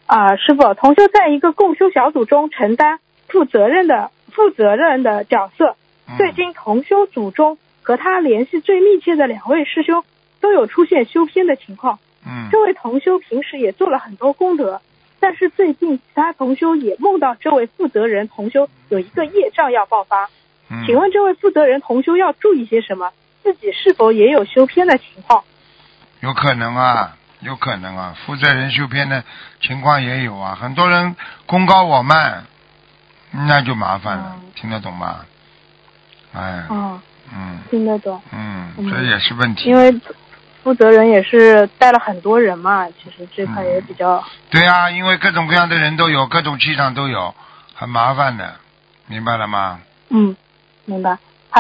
师傅，同修在一个共修小组中承担负责任的角色。最近同修组中和他联系最密切的2位师兄都有出现修偏的情况。这位同修平时也做了很多功德，但是最近其他同修也梦到这位负责人同修有一个业障要爆发。请问这位负责人同修要注意些什么？自己是否也有修偏的情况？ 有可能啊，负责人修偏的情况也有啊。很多人功高我慢，那就麻烦了，听得懂吗？ 听得懂。 这也是问题。 因为负责人也是带了很多人嘛，其实这块也比较。 对啊，因为各种各样的人都有，各种气场都有，很麻烦的，明白了吗？ 明白。